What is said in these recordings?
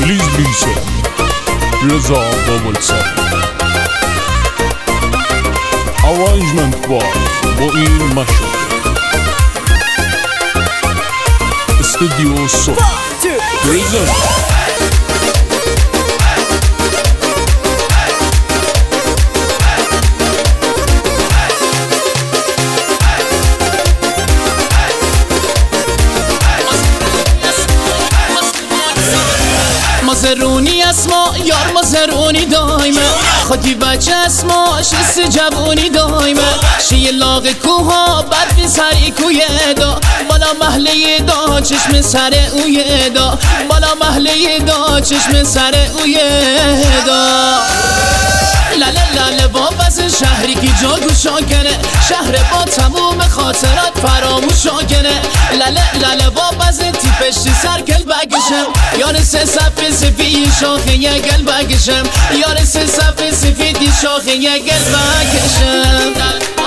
لیزه رضا بابلسان Arrangement با معین مشهد استودیو صوت رضا مازرونی اسما یار مازرونی دایمه خودی بچه اسما شست جوونی دایمه شیه لاغ کوها بد بی سری کویه دا بالا محله دا چشم سر اویه دا بالا محله دا چشم سر اویه دا لاله لاله با وزن شهری که جا گوشا کنه شهر با تموم خاطرات فراموشا کنه لاله لاله با وزن تیپش سرکل بگشم یار سه صفحه سفید شاخه یه گل بگشم یار سه صفحه سفیدی شاخه یه گل بگشم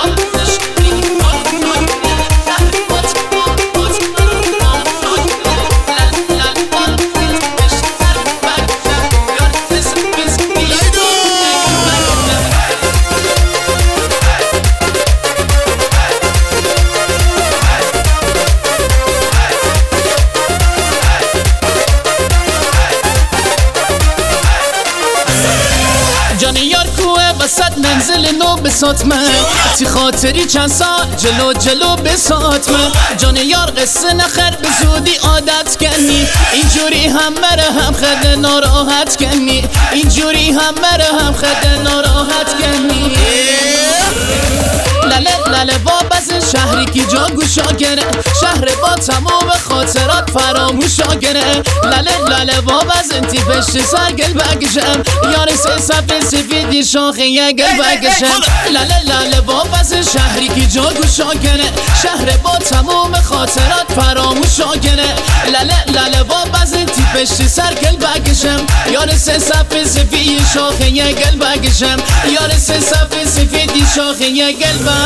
جانی یار کوه وسط منزل نو بسات من تی خاطری چند سال جلو جلو بسات من جانی یار قصه نخر به زودی عادت کنی اینجوری هم مره هم خد ناراحت کنی اینجوری هم مره هم خد ناراحت کنی لاله لاله با بزن شهری که جا گوشا گره شهر با تمام خاطرات فراموشا گره لاله لاله با بزن تیپش سرگل بگشم یار سه صفحه سفیدی شاخه یه گل بگشم لاله لاله با بزن شهری که جا گوشا گره شهر با تمام خاطرات فراموشا گره لاله لاله با بزن تیپش سرگل بگشم یار سه صفحه سفیدی شاخه یه گل بگشم یار سه صفحه سفیدی شاخه یه گل بگشم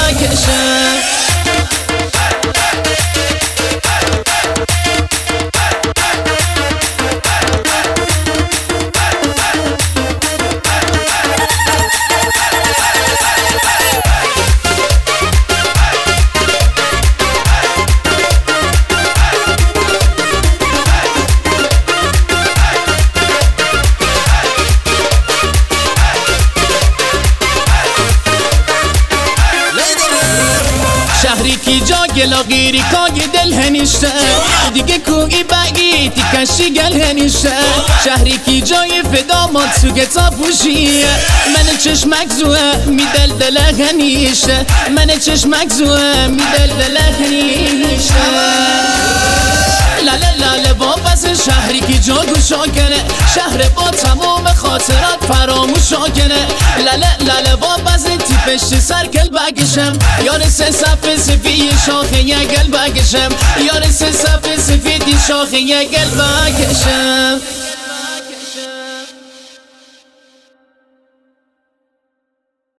شهری کی جا گلا غیری کاگ دل هنیشته دیگه کوی بگی تی کشی گل هنیشته شهری کی جای فدا ما تو کتاب پوشیه من چشمک زوه می دل دل هنیشته من چشمک زوه می دل دل هنیشته لاله لاله با وزن شهری که جا گوشا کنه شهر با تمام خاطرات فراموشا کنه لاله لاله با وزن تیپش سرکل بگشم یار سه صفحه سفید شاخه یه گل بگشم یار سه صفحه سفیدی شاخه یه گل بگشم